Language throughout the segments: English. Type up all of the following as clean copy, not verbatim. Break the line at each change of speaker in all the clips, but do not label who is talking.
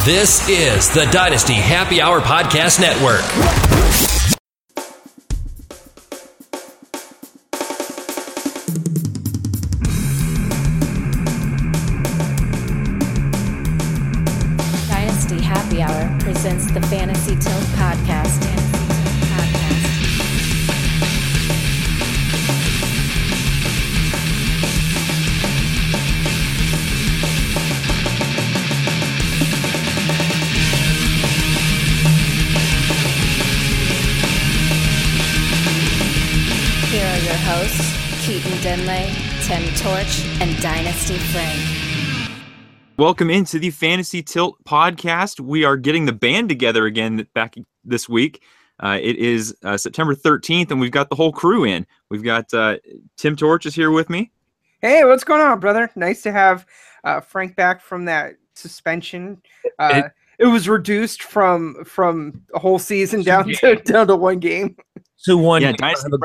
This is the Dynasty Happy Hour Podcast Network.
Dynasty Happy Hour presents the Fantasy Tilt Podcast. Here are your hosts, Keaton Denley, Tim Torch, and Dynasty Frank.
Welcome into the Fantasy Tilt Podcast. We are getting the band together again back this week. It is September 13th, and we've got the whole crew in. We've got Tim Torch is here with me.
Hey, what's going on, brother? Nice to have Frank back from that suspension. It was reduced from a whole season down to one game.
To one.
Yeah,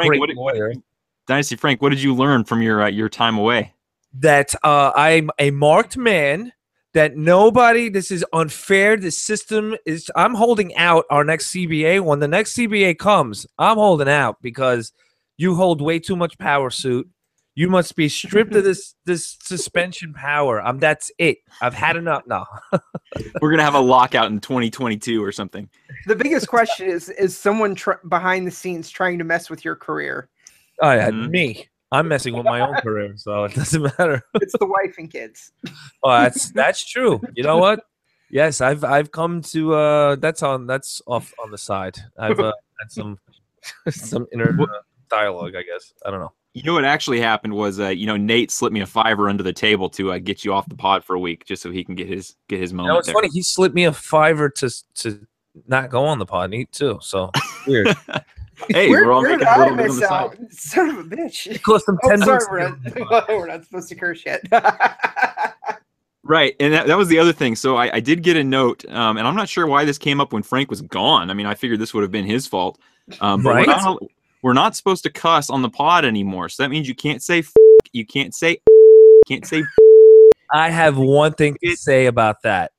Dynasty Frank, what did you learn from your time away?
That I'm a marked man. That nobody. This is unfair. This system is. I'm holding out our next CBA. When the next CBA comes, I'm holding out because you hold way too much power, suit. You must be stripped of this suspension power. That's it. I've had enough now.
We're gonna have a lockout in 2022 or something.
The biggest question is someone behind the scenes trying to mess with your career?
Oh yeah, me. I'm messing with my own career, so it doesn't matter.
It's the wife and kids.
Oh, that's true. You know what? Yes, I've come to that's off on the side. I've had some inner dialogue, I guess. I don't know.
You know what actually happened was Nate slipped me a $5 under the table to get you off the pod for a week just so he can get his moment.
It's funny. He slipped me a $5 to not go on the pod, and eat too. So weird.
Hey, we're all making a little bit on the side.
Son of a bitch.
It cost him 10
sorry, we're not supposed to curse yet.
Right, and that was the other thing. So I did get a note, and I'm not sure why this came up when Frank was gone. I mean, I figured this would have been his fault. But
right?
We're not supposed to cuss on the pod anymore. So that means you can't say you can't say
I have one thing to say about that.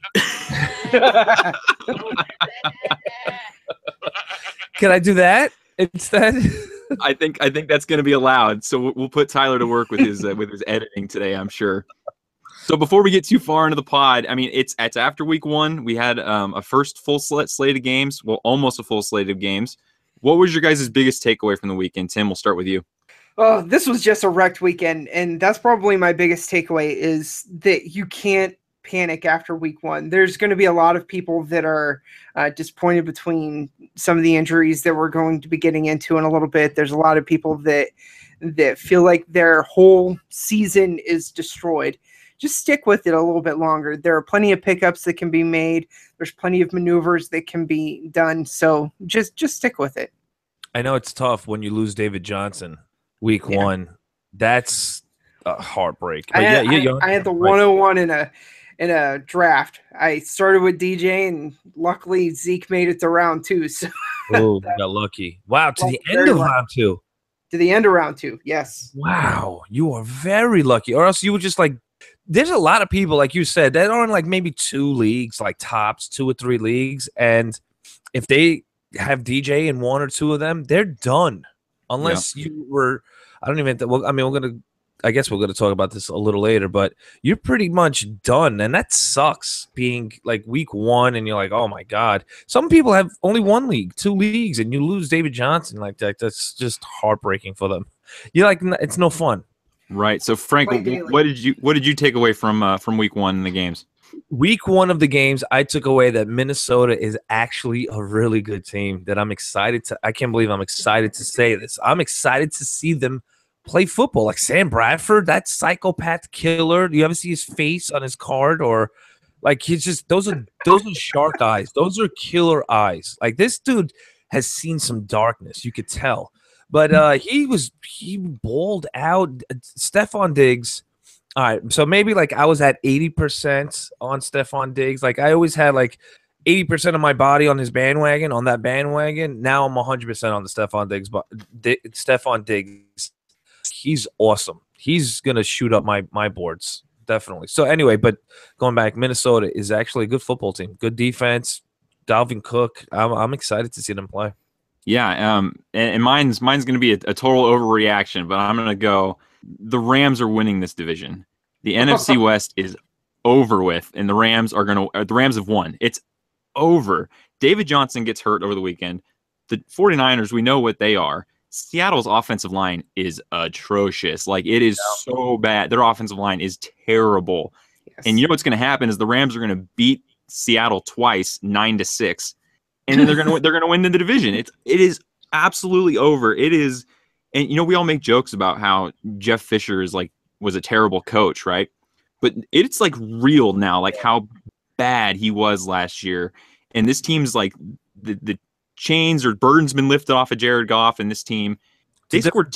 Can I do that instead?
I think that's going to be allowed. So we'll put Tyler to work with his editing today, I'm sure. So before we get too far into the pod, I mean, it's after week one. We had a first full slate of games. Well, almost a full slate of games. What was your guys' biggest takeaway from the weekend? Tim, we'll start with you.
Oh, this was just a wrecked weekend, and that's probably my biggest takeaway is that you can't panic after week one. There's going to be a lot of people that are disappointed between some of the injuries that we're going to be getting into in a little bit. There's a lot of people that feel like their whole season is destroyed. Just stick with it a little bit longer. There are plenty of pickups that can be made. There's plenty of maneuvers that can be done. So just stick with it.
I know it's tough when you lose David Johnson week one. That's a heartbreak. But
I had the 101 in a draft. I started with DJ, and luckily Zeke made it to round 2. So
you got lucky. Wow, to the end of round 2.
To the end of round 2, yes.
Wow, you are very lucky. Or else you would just there's a lot of people, like you said, that are in maybe 2 leagues, tops 2 or 3 leagues. And if they have DJ in 1 or 2 of them, they're done. Unless you were, I guess we're going to talk about this a little later, but you're pretty much done. And that sucks being week one and you're like, oh my God. Some people have only 1 league, 2 leagues, and you lose David Johnson like that. That's just heartbreaking for them. It's no fun.
Right. So Frank, what did you take away from week one in the games?
Week one of the games, I took away that Minnesota is actually a really good team that I'm excited to. I can't believe I'm excited to say this. I'm excited to see them play football. Like Sam Bradford, that psychopath killer. Do you ever see his face on his card? Or he's just those are shark eyes. Those are killer eyes. This dude has seen some darkness. You could tell. But he balled out. Stephon Diggs. All right, so maybe I was at 80% on Stephon Diggs. I always had 80% of my body on his bandwagon, on that bandwagon. Now I'm 100% on the Stephon Diggs. But Stephon Diggs, he's awesome. He's gonna shoot up my boards. definitely. So anyway, but going back, Minnesota is actually a good football team. Good defense. Dalvin Cook. I'm excited to see them play.
Yeah, and mine's going to be a total overreaction, but I'm going to go. The Rams are winning this division. The NFC West is over with, and the Rams have won. It's over. David Johnson gets hurt over the weekend. The 49ers, we know what they are. Seattle's offensive line is atrocious. Like, it is so bad. Their offensive line is terrible. Yes. And you know what's going to happen is the Rams are going to beat Seattle twice, 9-6. And then they're gonna win the division. It is absolutely over. It is, and we all make jokes about how Jeff Fisher was a terrible coach, right? But it's like real now, like how bad he was last year. And this team's like the chains or burden's been lifted off of Jared Goff and this team. They scored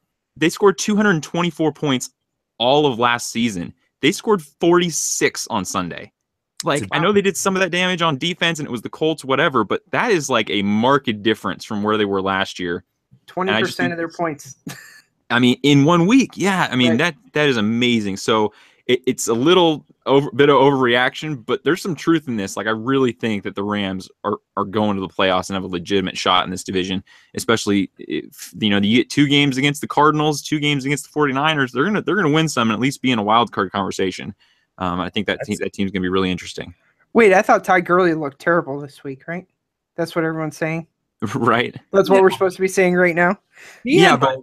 224 points all of last season. They scored 46 on Sunday. Like, I know they did some of that damage on defense and it was the Colts, whatever, but that is like a marked difference from where they were last year.
20% of their points.
I mean, in 1 week. Yeah. I mean, right. that is amazing. So it's a bit of overreaction, but there's some truth in this. Like, I really think that the Rams are going to the playoffs and have a legitimate shot in this division, especially if, you get 2 games against the Cardinals, 2 games against the 49ers. They're going to win some and at least be in a wild card conversation. I think that team's going to be really interesting.
Wait, I thought Ty Gurley looked terrible this week, right? That's what everyone's saying?
Right.
That's what we're supposed to be saying right now?
Yeah, but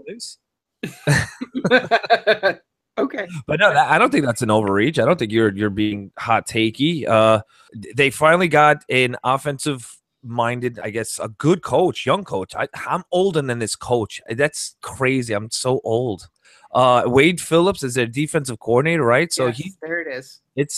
okay.
But no, I don't think that's an overreach. I don't think you're being hot takey. They finally got an offensive-minded, I guess, a good coach, young coach. I'm older than this coach. That's crazy. I'm so old. Wade Phillips is their defensive coordinator, right? So
yes, there it is.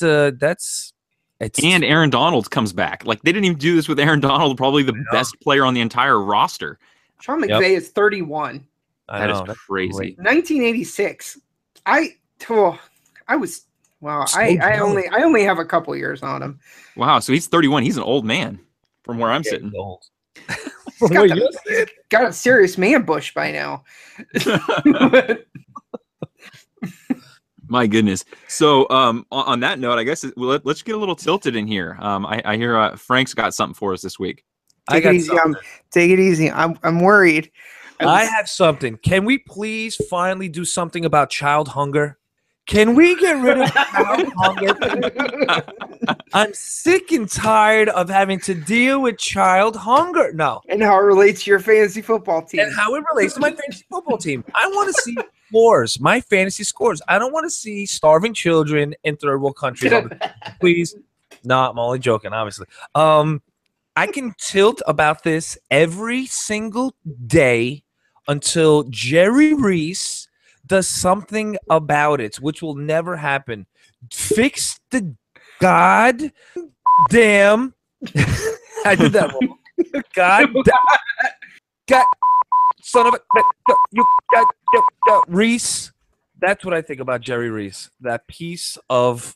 And Aaron Donald comes back. Like, they didn't even do this with Aaron Donald, probably the best player on the entire roster.
Sean McVay is 31.
That is crazy.
1986. I only have a couple years on him.
Wow, so he's 31. He's an old man from where I'm sitting.
Old.
Got a serious man bush by now.
My goodness. So on that note, I guess let's get a little tilted in here. I hear Frank's got something for us this week.
Take it easy. I'm worried.
I have something. Can we please finally do something about child hunger? Can we get rid of child hunger? I'm sick and tired of having to deal with child hunger. No.
And how it relates to your fantasy football team.
And how it relates to my fantasy football team. I want to see scores, my fantasy scores. I don't want to see starving children in third world countries. Please. No, I'm only joking, obviously. I can tilt about this every single day until Jerry Reese does something about it, which will never happen. Fix the God damn. I did that wrong. God son of a you got Reese. That's what I think about Jerry Reese. That piece of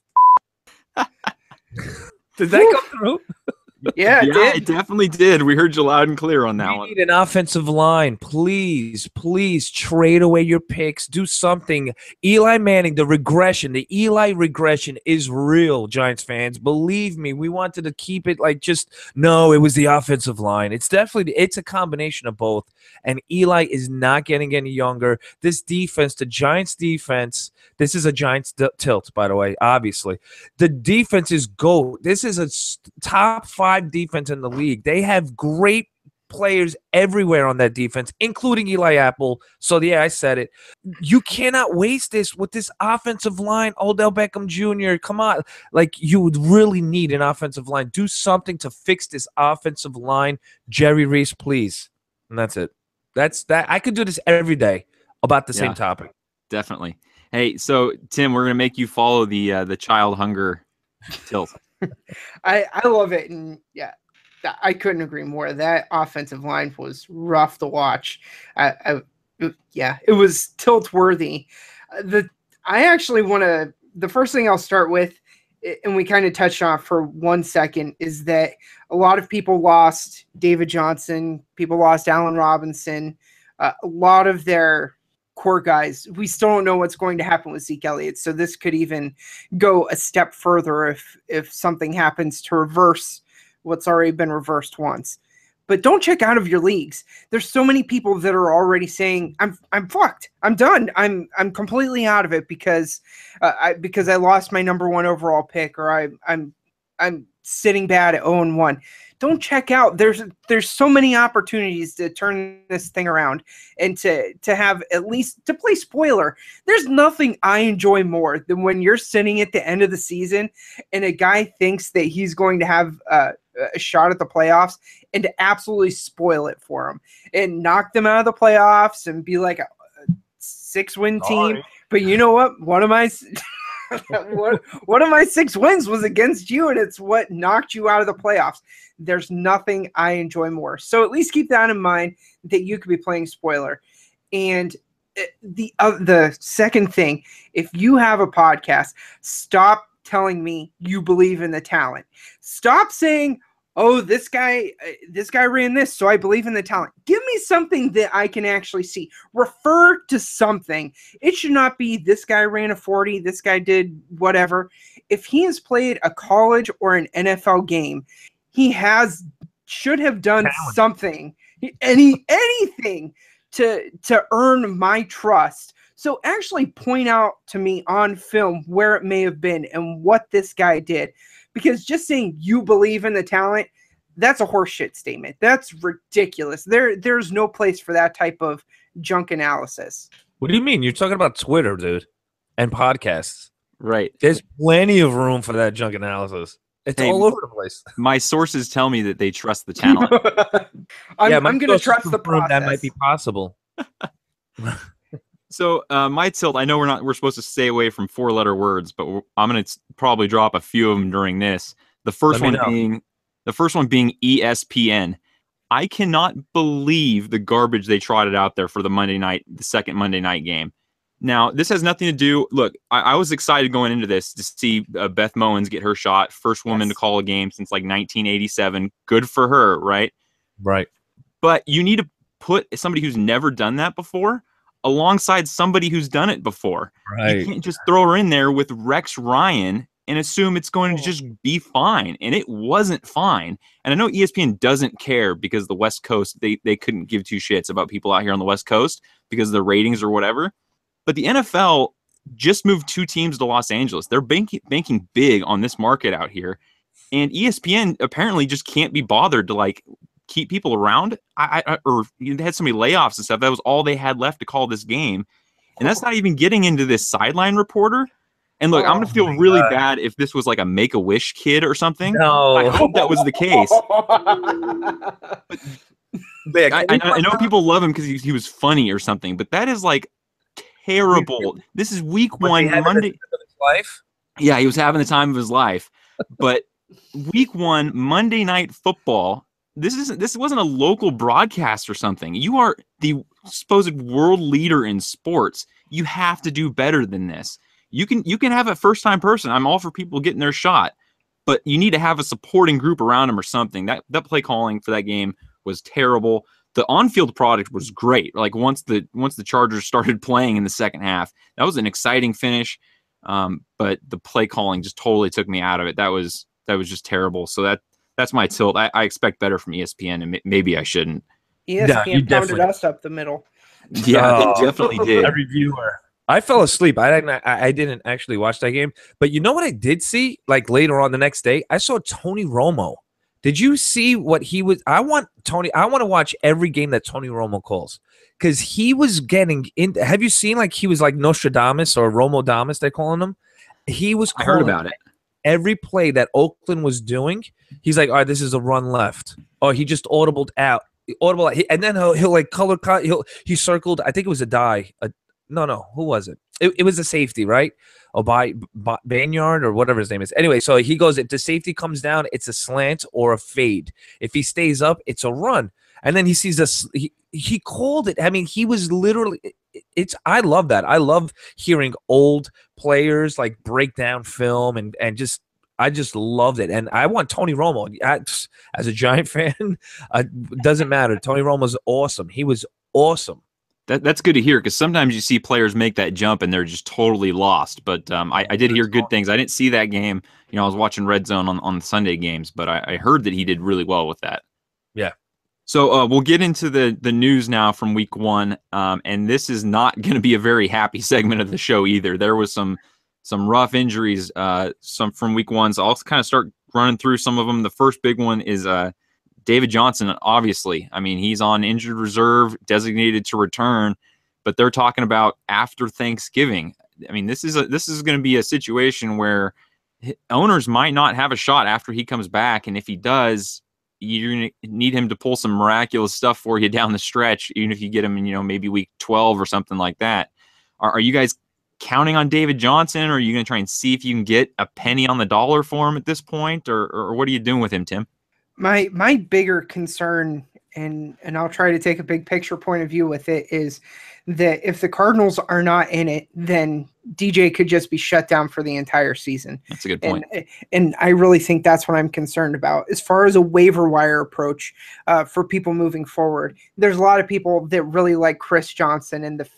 did that come through?
Yeah,
it definitely did. We heard you loud and clear on that one.
We need an offensive line. Please trade away your picks. Do something. Eli Manning, the Eli regression is real, Giants fans. Believe me, we wanted to keep it no, it was the offensive line. It's a combination of both. And Eli is not getting any younger. This defense, the Giants defense, this is a Giants tilt, by the way, obviously. The defense is GOAT. This is a top 5 defense in the league. They have great players everywhere on that defense, including Eli Apple. So, yeah, I said it. You cannot waste this with this offensive line. Odell Beckham Jr., come on. You would really need an offensive line. Do something to fix this offensive line. Jerry Reese, please. And that's it. That's that. I could do this every day about the same topic.
Definitely. Hey, so Tim, we're gonna make you follow the child hunger tilt.
I love it, and I couldn't agree more. That offensive line was rough to watch. It was tilt worthy. I actually want to. The first thing I'll start with, and we kind of touched on it for 1 second, is that a lot of people lost David Johnson. People lost Allen Robinson. A lot of their core guys. We still don't know what's going to happen with Zeke Elliott. So this could even go a step further if something happens to reverse what's already been reversed once. But don't check out of your leagues. There's so many people that are already saying, I'm fucked. I'm done. I'm completely out of it because I lost my number 1 overall pick, or I'm sitting bad at 0-1. Don't check out. There's so many opportunities to turn this thing around and to have at least to play spoiler. There's nothing I enjoy more than when you're sitting at the end of the season and a guy thinks that he's going to have a shot at the playoffs and to absolutely spoil it for him and knock them out of the playoffs and be like a 6-win team. But you know what? One of my 6 wins was against you, and it's what knocked you out of the playoffs. There's nothing I enjoy more. So at least keep that in mind, that you could be playing spoiler. And the second thing, if you have a podcast, stop telling me you believe in the talent. Stop saying, oh, this guy ran this, so I believe in the talent. Give me something that I can actually see. Refer to something. It should not be this guy ran a 40, this guy did whatever. If he has played a college or an NFL game, he should have done something, anything to earn my trust. So actually point out to me on film where it may have been and what this guy did. Because just saying you believe in the talent, that's a horseshit statement. That's ridiculous. There's no place for that type of junk analysis.
What do you mean? You're talking about Twitter, dude, and podcasts.
Right.
There's plenty of room for that junk analysis. It's all over the place.
My sources tell me that they trust the talent.
I'm going to trust the process.
That might be possible.
So my tilt, I know we're supposed to stay away from 4-letter words, but I'm going to probably drop a few of them during this. The first one being ESPN. I cannot believe the garbage they trotted out there for the second Monday night game. Now, this has nothing to do. Look, I was excited going into this to see Beth Mowins get her shot, first woman to call a game since like 1987. Good for her, right?
Right.
But you need to put somebody who's never done that before alongside somebody who's done it before.
Right.
You can't just throw her in there with Rex Ryan and assume it's going to just be fine. And it wasn't fine. And I know ESPN doesn't care because the West Coast, they couldn't give two shits about people out here on the West Coast because of the ratings or whatever. But the NFL just moved 2 teams to Los Angeles. They're banking big on this market out here. And ESPN apparently just can't be bothered to like keep people around. Or they had so many layoffs and stuff. That was all they had left to call this game. And that's not even getting into this sideline reporter. And look, I'm going to feel really bad if this was like a Make-A-Wish kid or something.
No.
I hope that was the case. But I know people love him because he was funny or something, but that is like terrible. This is week 1 Monday.
Life?
Yeah, he was having the time of his life. But week 1 Monday Night Football. This wasn't a local broadcast or something. You are the supposed world leader in sports. You have to do better than this. You can have a first-time person. I'm all for people getting their shot, but you need to have a supporting group around them or something. That play calling for that game was terrible. The on-field product was great. Like once the Chargers started playing in the second half, that was an exciting finish. But the play calling just totally took me out of it. That was just terrible. So that's my tilt. I expect better from ESPN, and maybe I shouldn't.
ESPN pounded us up the middle.
Yeah, they definitely did.
Every viewer. I fell asleep. I didn't actually watch that game. But you know what I did see? Like later on the next day, I saw Tony Romo. Did you see what he was? I want to watch every game that Tony Romo calls because he was getting in. Have you seen like he was like Nostradamus or Romo-damus, they're calling him? He was calling
I heard about it.
Every play that Oakland was doing. He's like, all right, this is a run left. Or he just audibled out. And then he'll like color cut. He circled. I think it was a die. No. Who was it? It was a safety, right? Or Banyard or whatever his name is. Anyway, so he goes, if the safety comes down, it's a slant or a fade. If he stays up, it's a run. And then he sees this. He called it. I mean, he was literally. I love that. I love hearing old players like break down film and just. I just loved it, and I want Tony Romo. As a Giant fan, doesn't matter. Tony Romo's awesome. He was awesome.
That's good to hear, because sometimes you see players make that jump and they're just totally lost. But I did hear good things. I didn't see that game. I was watching Red Zone on the Sunday games, but I heard that he did really well with that.
Yeah.
So we'll get into the news now from week 1, and this is not going to be a very happy segment of the show either. There was some rough injuries some from week 1, so I'll kind of start running through some of them. The first big one is David Johnson, obviously. I mean, he's on injured reserve, designated to return, but they're talking about after Thanksgiving. I mean, this is going to be a situation where owners might not have a shot after he comes back, and if he does, you need him to pull some miraculous stuff for you down the stretch, even if you get him in, maybe week 12 or something like that. Are you guys counting on David Johnson, or are you going to try and see if you can get a penny on the dollar for him at this point, or what are you doing with him, Tim?
My bigger concern, and I'll try to take a big picture point of view with it, is that if the Cardinals are not in it, then DJ could just be shut down for the entire season.
That's a good point.
And I really think that's what I'm concerned about. As far as a waiver wire approach for people moving forward, there's a lot of people that really like Chris Johnson, and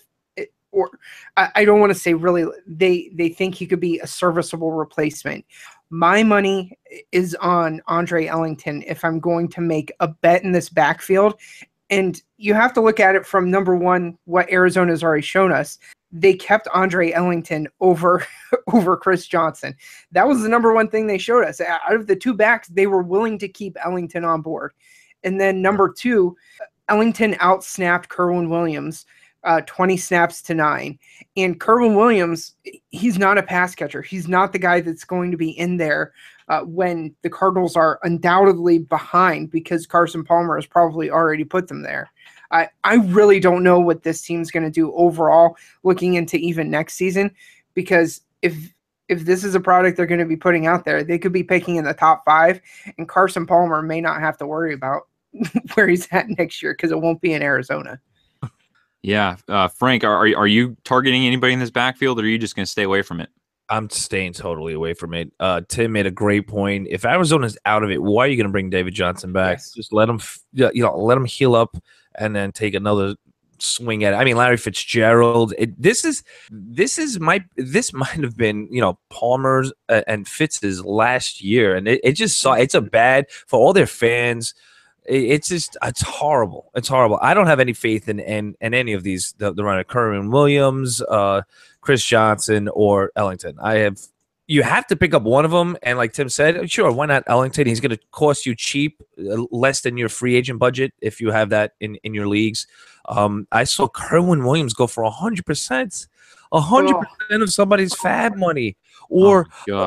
I don't want to say really, they think he could be a serviceable replacement. My money is on Andre Ellington if I'm going to make a bet in this backfield. And you have to look at it from, number one, what Arizona has already shown us. They kept Andre Ellington over Chris Johnson. That was the number one thing they showed us. Out of the two backs, they were willing to keep Ellington on board. And then number two, Ellington outsnapped Kerwin Williams 20 snaps to 9. And Kerwin Williams, he's not a pass catcher. He's not the guy that's going to be in there when the Cardinals are undoubtedly behind, because Carson Palmer has probably already put them there. I really don't know what this team's going to do overall looking into even next season, because if this is a product they're going to be putting out there, they could be picking in the top 5, and Carson Palmer may not have to worry about where he's at next year because it won't be in Arizona.
Yeah. Frank, are you targeting anybody in this backfield, or are you just going to stay away from it?
I'm staying totally away from it. Tim made a great point. If Arizona's out of it, why are you going to bring David Johnson back?
Yes.
Just let him, let him heal up and then take another swing at it. I mean, Larry Fitzgerald. This might have been Palmer's and Fitz's last year, and it's a bad for all their fans. It's horrible. It's horrible. I don't have any faith in any of these. The runner, Kerwin Williams, Chris Johnson, or Ellington. You have to pick up one of them. And like Tim said, sure, why not Ellington? He's going to cost you cheap, less than your free agent budget if you have that in your leagues. I saw Kerwin Williams go for 100%, 100% of somebody's fab money, or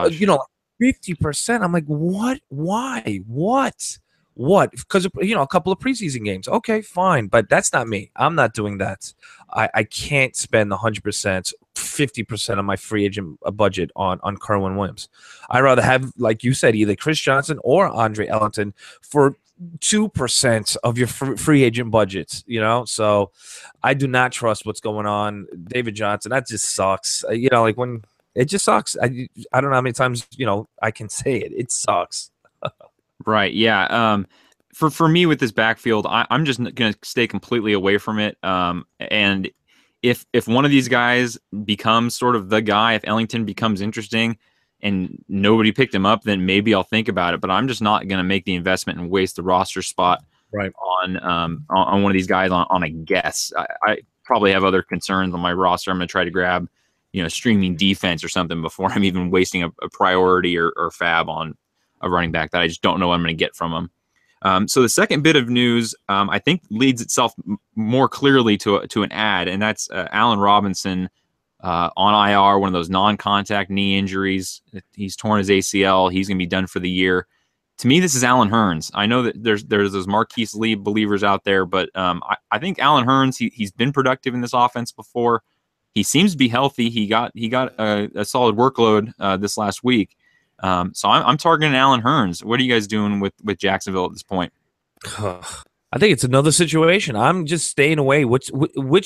50%. I'm like, what? Why? What? Because a couple of preseason games. Okay, fine, but that's not me. I'm not doing that. I can't spend 100%, 50% of my free agent budget on Kerwin Williams. I'd rather have, like you said, either Chris Johnson or Andre Ellington for 2% of your free agent budgets. So I do not trust what's going on. David Johnson, that just sucks. When it just sucks. I don't know how many times I can say it. It sucks.
Right. Yeah. For me with this backfield, I'm just going to stay completely away from it. And if one of these guys becomes sort of the guy, if Ellington becomes interesting and nobody picked him up, then maybe I'll think about it. But I'm just not going to make the investment and waste the roster spot on one of these guys on a guess. I probably have other concerns on my roster. I'm going to try to grab streaming defense or something before I'm even wasting a priority or fab on a running back that I just don't know what I'm going to get from him. So the second bit of news, I think, leads itself more clearly to an ad, and that's Allen Robinson on IR, one of those non-contact knee injuries. He's torn his ACL. He's going to be done for the year. To me, this is Allen Hurns. I know that there's those Marquise Lee believers out there, but I think Allen Hurns, he's been productive in this offense before. He seems to be healthy. He got a solid workload this last week. So I'm targeting Allen Hurns. What are you guys doing with Jacksonville at this point?
I think it's another situation. I'm just staying away. Which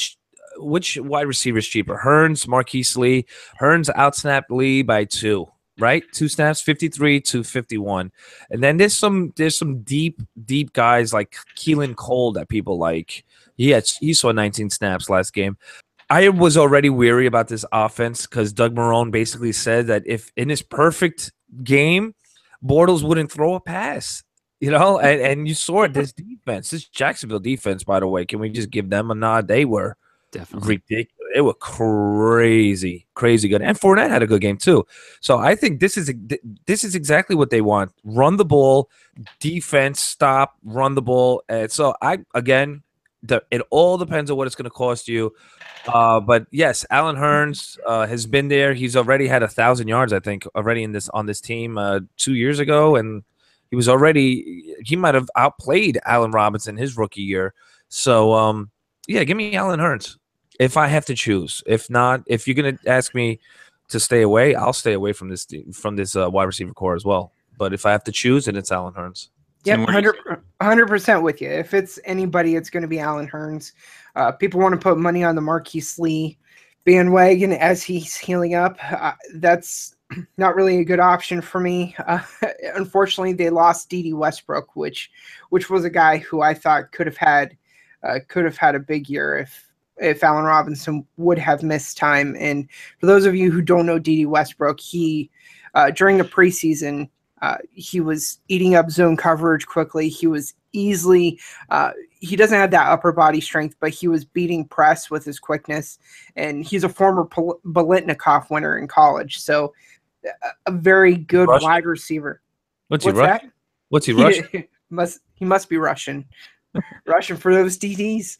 wide receiver is cheaper? Hurns, Marquise Lee. Hurns outsnapped Lee by 2. right? 2 snaps, 53 to 51. And then there's some deep guys like Keelan Cole that people like. He saw 19 snaps last game. I was already weary about this offense because Doug Marrone basically said that if in his perfect game, Bortles wouldn't throw a pass. And you saw it. This defense, this Jacksonville defense, by the way, can we just give them a nod? They were
definitely
ridiculous. They were crazy good. And Fournette had a good game too. So I think this is exactly what they want. Run the ball, defense, stop, run the ball. And so it all depends on what it's going to cost you. But yes, Allen Hurns has been there. He's already had 1,000 yards, I think, already on this team 2 years ago, and he might have outplayed Allen Robinson his rookie year. So give me Allen Hurns if I have to choose. If not, if you're gonna ask me to stay away, I'll stay away from this wide receiver core as well. But if I have to choose, then it's Allen Hurns.
Yep, 100% with you. If it's anybody, it's going to be Allen Hurns. People want to put money on the Marquise Lee bandwagon as he's healing up. That's not really a good option for me. Unfortunately, they lost Dede Westbrook, which was a guy who I thought could have had a big year if Allen Robinson would have missed time. And for those of you who don't know Dede Westbrook, he during the preseason, he was eating up zone coverage quickly. He was easily he doesn't have that upper body strength, but he was beating press with his quickness. And he's a former Biletnikoff winner in college. So a very good
Russian?
Wide receiver.
What's he Russian? What's he Russian?
He must be Russian. Russian for those DDs.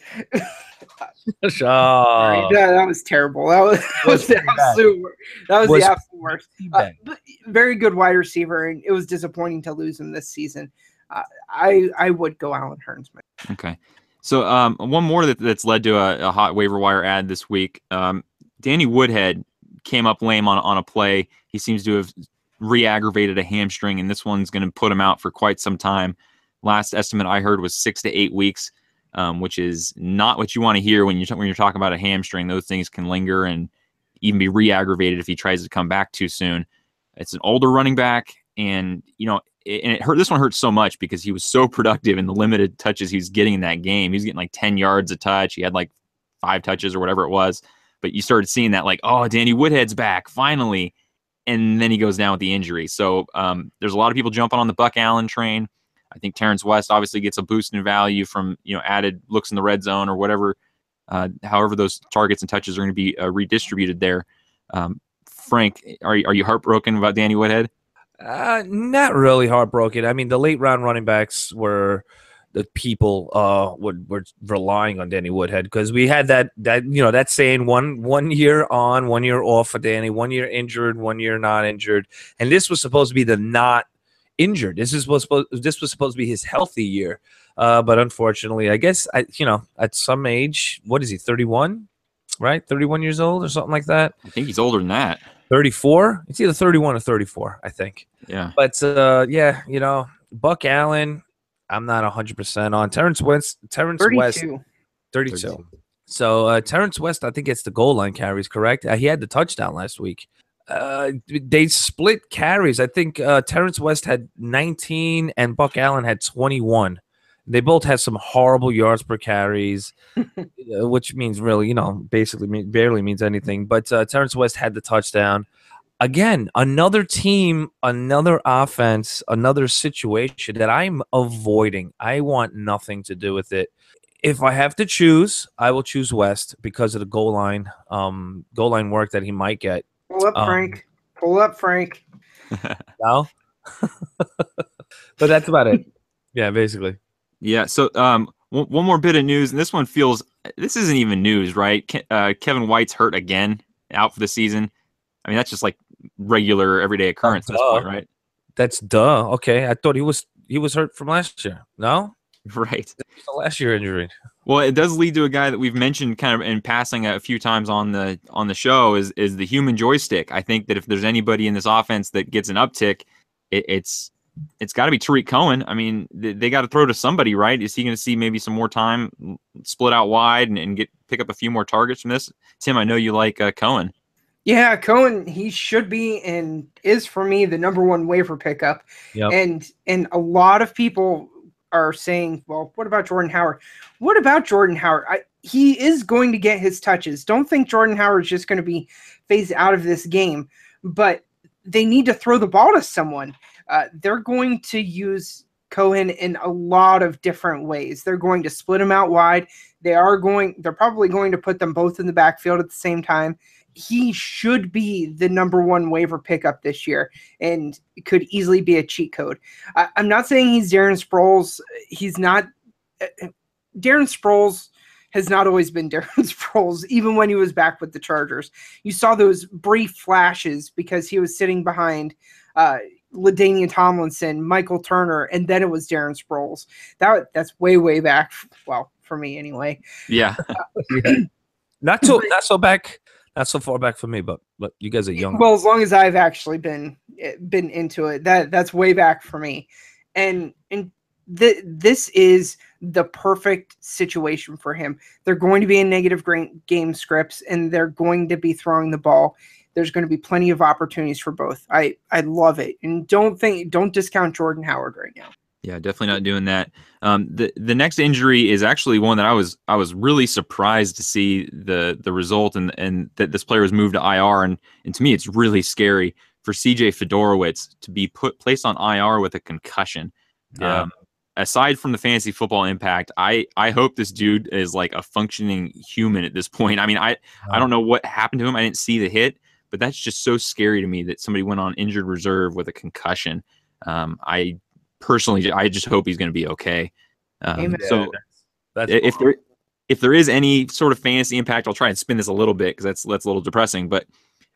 Oh.
That was terrible. That was the absolute worst. But very good wide receiver, and it was disappointing to lose him this season. I would go Allen Hurns.
Okay. So one more that's led to a hot waiver wire ad this week. Danny Woodhead came up lame on a play. He seems to have re-aggravated a hamstring, and this one's going to put him out for quite some time. Last estimate I heard was 6 to 8 weeks, which is not what you want to hear when you're talking about a hamstring. Those things can linger and even be re-aggravated if he tries to come back too soon. It's an older running back, and it hurt. This one hurts so much because he was so productive in the limited touches he was getting in that game. He was getting like 10 yards a touch. He had like 5 touches or whatever it was. But you started seeing that like, oh, Danny Woodhead's back finally, and then he goes down with the injury. So there's a lot of people jumping on the Buck Allen train. I think Terrence West obviously gets a boost in value from added looks in the red zone or whatever. However, those targets and touches are going to be redistributed there. Frank, are you heartbroken about Danny Woodhead?
Not really heartbroken. I mean, the late round running backs were the people were relying on Danny Woodhead because we had that saying one year on, 1 year off for Danny, 1 year injured, 1 year not injured, and this was supposed to be the not injured. This was supposed to be his healthy year, but unfortunately, I guess at some age, what is he? 31, right? 31 years old or something like that.
I think he's older than that.
34. It's either 31 or 34, I think.
Yeah.
But Buck Allen, I'm not 100% on. Terrence West, 32. So Terrence West, I think, gets the goal line carries, correct? He had the touchdown last week. They split carries. I think Terrence West had 19 and Buck Allen had 21. They both had some horrible yards per carries, which means really, basically barely means anything. But Terrence West had the touchdown. Again, another team, another offense, another situation that I'm avoiding. I want nothing to do with it. If I have to choose, I will choose West because of the goal line work that he might get.
Pull up, Frank.
No? But that's about it. Yeah, basically.
Yeah, so one more bit of news, and this isn't even news, right? Kevin White's hurt again, out for the season. I mean, that's just like regular everyday occurrence at this point, right?
That's duh. Okay, I thought he was hurt from last year. No?
Right.
The last year injury.
Well, it does lead to a guy that we've mentioned kind of in passing a few times on the show is the human joystick. I think that if there's anybody in this offense that gets an uptick, it's got to be Tariq Cohen. I mean, they got to throw to somebody, right? Is he going to see maybe some more time split out wide and pick up a few more targets from this? Tim, I know you like Cohen.
Yeah, Cohen, he should be and is for me the number one waiver pickup.
Yep.
And a lot of people are saying, well, what about Jordan Howard? What about Jordan Howard? He is going to get his touches. Don't think Jordan Howard is just going to be phased out of this game, but they need to throw the ball to someone. They're going to use Cohen in a lot of different ways. They're going to split him out wide. They're probably going to put them both in the backfield at the same time. He should be the number one waiver pickup this year and could easily be a cheat code. I'm not saying he's Darren Sproles. He's not. Darren Sproles has not always been Darren Sproles, even when he was back with the Chargers. You saw those brief flashes because he was sitting behind LaDainian Tomlinson, Michael Turner, and then it was Darren Sproles. That's way, way back. Well, for me anyway.
Yeah.
Not so far back for me, but you guys are young.
Well, as long as I've actually been into it, that's way back for me. And this is the perfect situation for him. They're going to be in negative game scripts, and they're going to be throwing the ball. There's going to be plenty of opportunities for both. I love it. And don't discount Jordan Howard right now.
Yeah, definitely not doing that. The next injury is actually one that I was really surprised to see the result and that this player was moved to IR. And to me, it's really scary for CJ Fedorowicz to be placed on IR with a concussion.
Yeah.
Aside from the fantasy football impact, I hope this dude is like a functioning human at this point. I mean, I don't know what happened to him. I didn't see the hit, but that's just so scary to me that somebody went on injured reserve with a concussion. I personally, I just hope he's going to be okay. So
that's
if there is any sort of fantasy impact, I'll try and spin this a little bit because that's a little depressing. But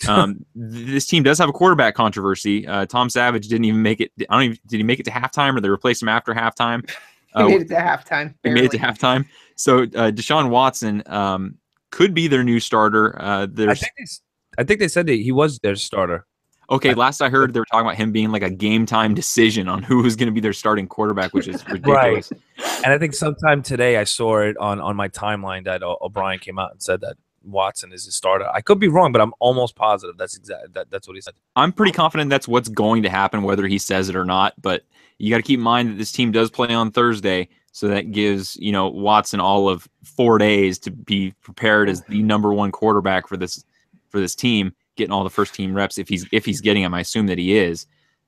this team does have a quarterback controversy. Tom Savage didn't even make it. Did he make it to halftime, or they replaced him after halftime?
He made it to halftime.
He made it to halftime. So Deshaun Watson could be their new starter.
I think they said that he was their starter.
Okay, last I heard, they were talking about him being like a game time decision on who was going to be their starting quarterback, which is ridiculous.
Right. And I think sometime today I saw it on my timeline that O'Brien came out and said that Watson is his starter. I could be wrong, but I'm almost positive that's what he said.
I'm pretty confident that's what's going to happen, whether he says it or not. But you got to keep in mind that this team does play on Thursday, so that gives Watson all of 4 days to be prepared as the number one quarterback for this team, getting all the first team reps if he's getting them. I assume that he is.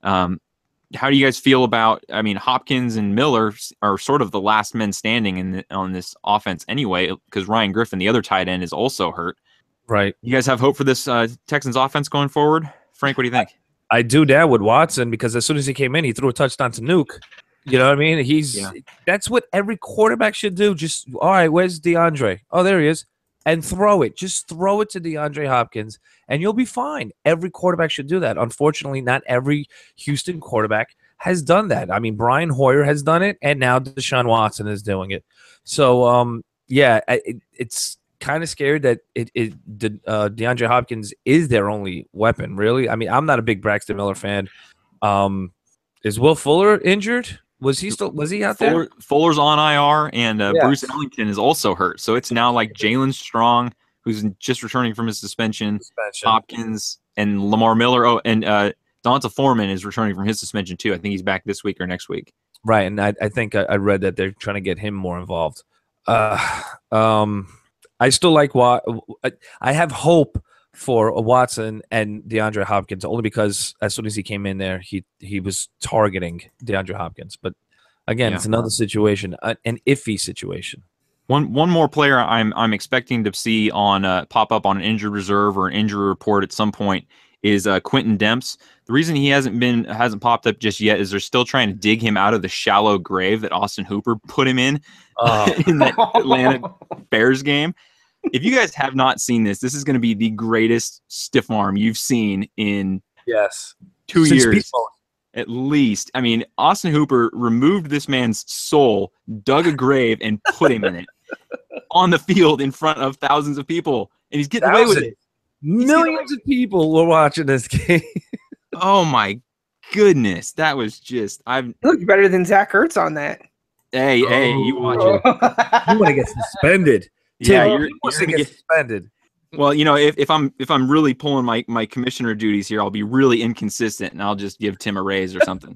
How do you guys feel about? I mean, Hopkins and Miller are sort of the last men standing on this offense anyway, because Ryan Griffin, the other tight end, is also hurt.
Right.
You guys have hope for this Texans offense going forward? Frank, what do you think?
I do that with Watson because as soon as he came in, he threw a touchdown to Nuke. You know what I mean? That's what every quarterback should do. Just, all right, where's DeAndre? Oh, there he is. And throw it. Just throw it to DeAndre Hopkins, and you'll be fine. Every quarterback should do that. Unfortunately, not every Houston quarterback has done that. I mean, Brian Hoyer has done it, and now Deshaun Watson is doing it. So, it's kind of scary that DeAndre Hopkins is their only weapon, really. I mean, I'm not a big Braxton Miller fan. Is Will Fuller injured? Was he out there?
Fuller's on IR, and Bruce Ellington is also hurt. So it's now like Jalen Strong, who's just returning from his suspension. Hopkins and Lamar Miller. Oh, and Donta Foreman is returning from his suspension too. I think he's back this week or next week.
Right, and I think I read that they're trying to get him more involved. I still like I have hope for Watson and DeAndre Hopkins only because as soon as he came in there, he was targeting DeAndre Hopkins. But again, it's another situation, an iffy situation.
One more player I'm expecting to see on pop up on an injured reserve or an injury report at some point is Quentin Demps. The reason he hasn't popped up just yet is they're still trying to dig him out of the shallow grave that Austin Hooper put him in that Atlanta Bears game. If you guys have not seen this is going to be the greatest stiff arm you've seen in 2 years at least. I mean, Austin Hooper removed this man's soul, dug a grave, and put him in it on the field in front of thousands of people, and he's getting away with it.
Millions of people were watching this game.
Oh my goodness, that was just
You look better than Zach Ertz on that.
Hey, you watch it.
You want to get suspended.
Yeah,
you're going to get suspended.
Well, you know, if I'm really pulling my commissioner duties here, I'll be really inconsistent, and I'll just give Tim a raise or something.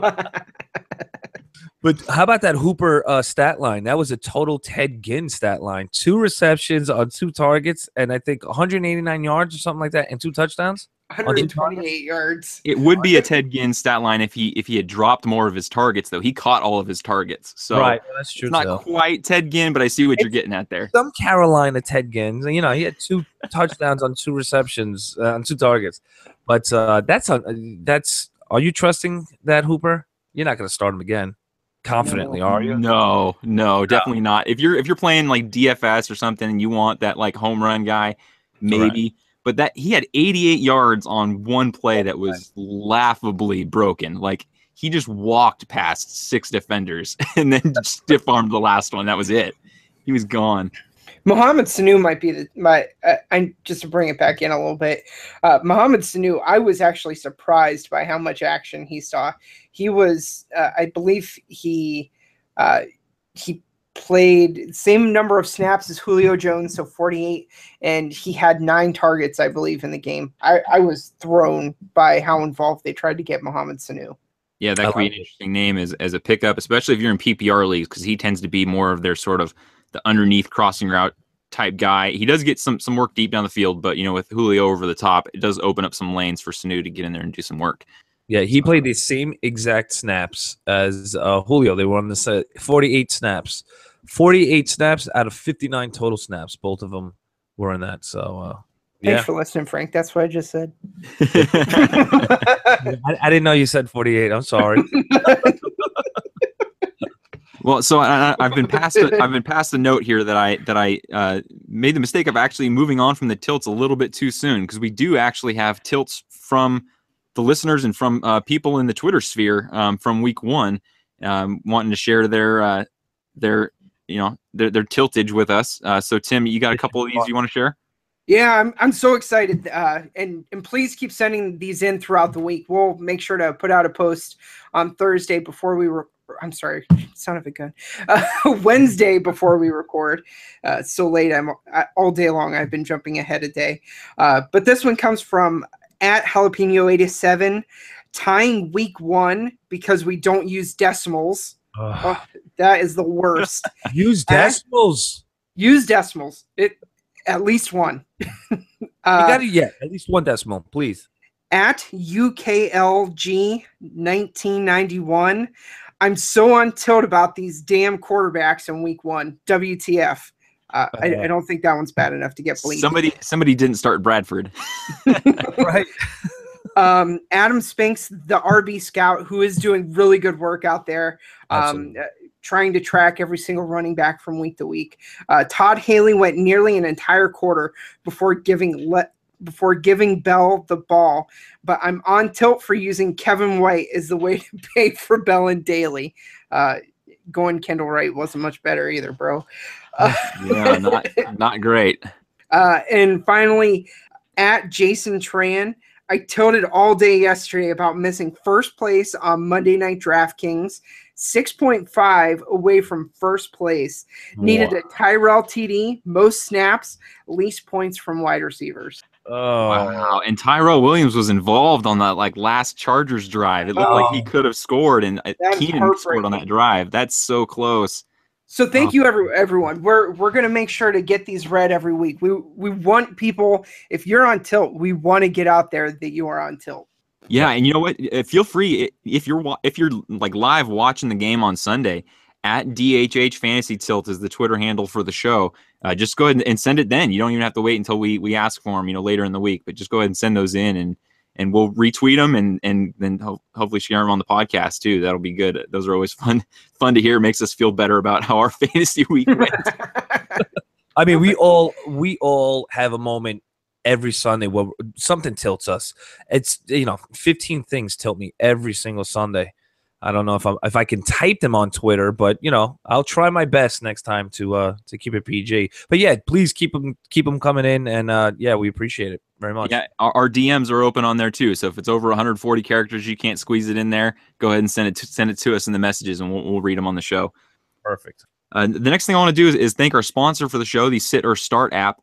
But how about that Hooper stat line? That was a total Ted Ginn stat line. 2 receptions on 2 targets, and I think 189 yards or something like that, and 2 touchdowns.
128 yards.
It would be a Ted Ginn stat line if he had dropped more of his targets, though. He caught all of his targets, so
Right, that's true.
it's not quite Ted Ginn, but I see what you're getting at there.
Some Carolina Ted Ginn. You know, he had 2 touchdowns on 2 receptions on 2 targets. But that's. Are you trusting that Hooper? You're not going to start him again confidently, are you?
No, definitely not. If you're playing like DFS or something and you want that like home run guy, maybe. But that he had 88 yards on one play that was laughably broken. Like he just walked past 6 defenders and then stiff armed the last one. That was it. He was gone.
Mohamed Sanu might be I just to bring it back in a little bit. Mohamed Sanu, I was actually surprised by how much action he saw. He was, I believe he played same number of snaps as Julio Jones, so 48, and he had 9 targets, I believe, in the game. I was thrown by how involved they tried to get Mohamed Sanu.
Yeah, that could be an interesting name as a pickup, especially if you're in PPR leagues, because he tends to be more of their sort of the underneath crossing route type guy. He does get some work deep down the field, but you know, with Julio over the top, it does open up some lanes for Sanu to get in there and do some work.
Yeah, he played the same exact snaps as Julio. They were on the 48 snaps. 48 snaps out of 59 total snaps. Both of them were in that. So,
Thanks for listening, Frank. That's what I just said.
I didn't know you said 48. I'm sorry.
Well, so I've been passed a note here that I made the mistake of actually moving on from the tilts a little bit too soon, because we do actually have tilts from the listeners and from people in the Twitter sphere from week 1 wanting to share their tiltage with us. So Tim, you got a couple of these you want to share?
Yeah, I'm so excited, and please keep sending these in throughout the week. We'll make sure to put out a post on Thursday before we I'm sorry, son of a gun. Wednesday before we record. So late, all day long. I've been jumping ahead a day. But this one comes from @jalapeno87, tying week 1 because we don't use decimals. Oh, that is the worst.
Use decimals.
Use decimals. At least one.
You got to at least 1 decimal, please.
@UKLG1991. I'm so on tilt about these damn quarterbacks in week 1. WTF. I don't think that one's bad enough to get bleeped.
Somebody didn't start Bradford.
Right.
Adam Spinks, the RB scout, who is doing really good work out there, trying to track every single running back from week to week. Todd Haley went nearly an entire quarter before giving Bell the ball, but I'm on tilt for using Kevin White as the way to pay for Bell and Daly. Going Kendall Wright wasn't much better either, bro.
Yeah, not great.
And finally, @Jason Tran, I tilted all day yesterday about missing first place on Monday Night DraftKings, 6.5 away from first place. Needed a Tyrell TD, most snaps, least points from wide receivers.
Oh
wow! And Tyrell Williams was involved on that last Chargers drive. It looked like he could have scored, and Keenan scored on that drive. That's so close.
So thank you, everyone. We're going to make sure to get these read every week. We want people. If you're on tilt, we want to get out there that you are on tilt.
Yeah, and you know what? Feel free if you're like live watching the game on Sunday. @DHH Fantasy Tilt is the Twitter handle for the show. Just go ahead and send it then. You don't even have to wait until we ask for them, later in the week. But just go ahead and send those in, and we'll retweet them and then hopefully share them on the podcast too. That'll be good. Those are always fun to hear. It makes us feel better about how our fantasy week went.
I mean, we all have a moment every Sunday where something tilts us. It's 15 things tilt me every single Sunday. I don't know if I can type them on Twitter, but I'll try my best next time to keep it PG. But yeah, please keep them coming in, and we appreciate it very much.
Yeah, our DMs are open on there too. So if it's over 140 characters, you can't squeeze it in there. Go ahead and send it to us in the messages, and we'll read them on the show.
Perfect.
The next thing I want to do is thank our sponsor for the show, the Sit or Start app.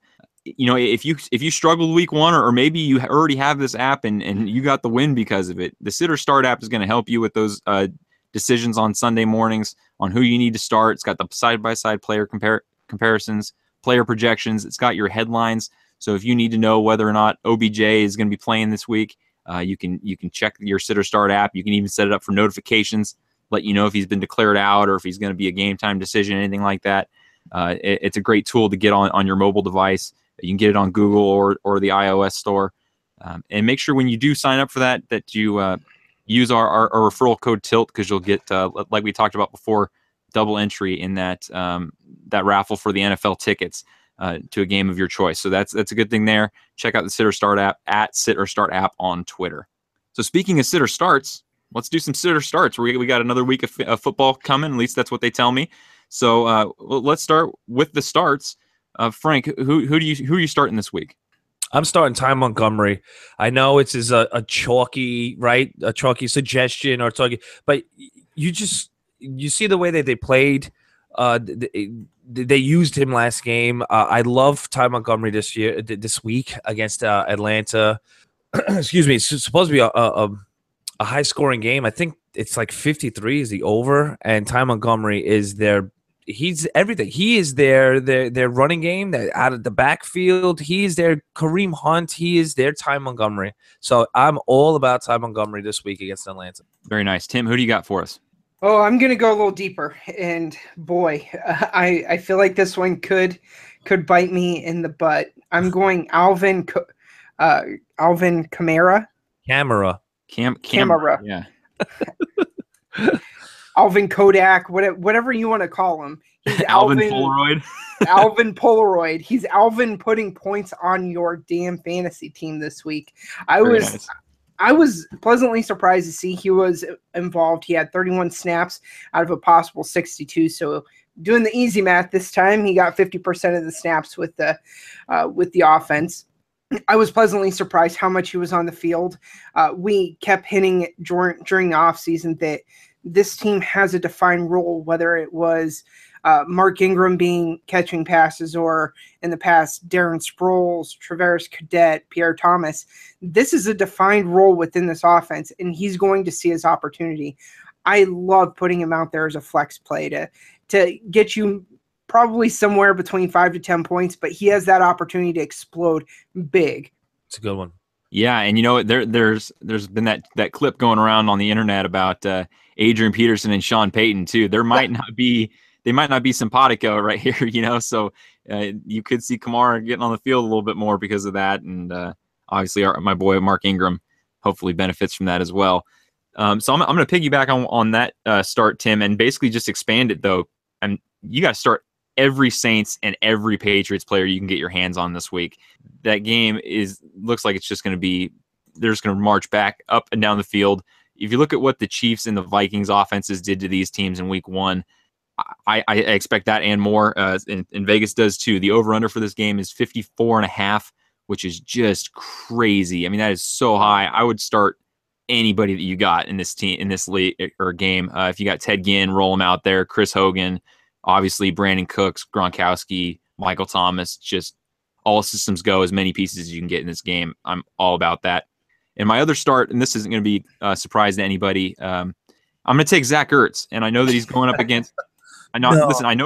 if you struggled week one, or maybe you already have this app and you got the win because of it, the Sit or Start app is going to help you with those decisions on Sunday mornings on who you need to start. It's got the side-by-side player comparisons, player projections. It's got your headlines. So if you need to know whether or not OBJ is going to be playing this week, you can check your Sit or Start app. You can even set it up for notifications, let you know if he's been declared out or if he's going to be a game time decision, anything like that. It's a great tool to get on your mobile device. You can get it on Google or the iOS store. And make sure when you do sign up for that you use our referral code TILT, because you'll get, like we talked about before, double entry in that raffle for the NFL tickets to a game of your choice. So that's a good thing there. Check out the Sit or Start app at Sit or Start app on Twitter. So speaking of Sit or Starts, let's do some Sit or Starts. We got another week of football coming. At least that's what they tell me. So let's start with the starts. Frank, who are you starting this week?
I'm starting Ty Montgomery. I know it's a chalky, right? A chalky suggestion or talking, but you see the way that they played. They used him last game. I love Ty Montgomery this week against Atlanta. Excuse me. It's supposed to be a high scoring game. I think it's like 53 is the over, and Ty Montgomery is he's everything. He is their running game out of the backfield. He is their Kareem Hunt. He is their Ty Montgomery. So I'm all about Ty Montgomery this week against Atlanta.
Very nice. Tim, who do you got for us?
Oh, I'm going to go a little deeper. And boy, I feel like this one could bite me in the butt. I'm going Alvin Kamara.
Kamara. Yeah.
Alvin Kodak, whatever you want to call him. He's
Alvin Polaroid.
Alvin Polaroid. He's Alvin putting points on your damn fantasy team this week. I was pleasantly surprised to see he was involved. He had 31 snaps out of a possible 62. So doing the easy math this time, he got 50% of the snaps with the offense. I was pleasantly surprised how much he was on the field. We kept hitting during the offseason that this team has a defined role, whether it was Mark Ingram catching passes, or in the past, Darren Sproles, Travaris Cadet, Pierre Thomas. This is a defined role within this offense, and he's going to see his opportunity. I love putting him out there as a flex play to get you probably somewhere between 5 to 10 points, but he has that opportunity to explode big.
It's a good one.
Yeah, and there's been that clip going around on the internet about Adrian Peterson and Sean Payton too. They might not be simpatico right here, so you could see Kamara getting on the field a little bit more because of that, and obviously my boy Mark Ingram hopefully benefits from that as well. So I'm going to piggyback on that start, Tim, and basically just expand it though. And you got to start every Saints and every Patriots player you can get your hands on this week. That game looks like it's just going to be, they're just going to march back up and down the field. If you look at what the Chiefs and the Vikings offenses did to these teams in week one, I expect that and more. And Vegas does too. The over-under for this game is 54.5, which is just crazy. I mean, that is so high. I would start anybody that you got in this team, in this league or game. If you got Ted Ginn, roll him out there. Chris Hogan, obviously Brandon Cooks, Gronkowski, Michael Thomas, just all systems go, as many pieces as you can get in this game. I'm all about that. And my other start, and this isn't going to be a surprise to anybody, I'm going to take Zach Ertz, and I know that he's going up against. I know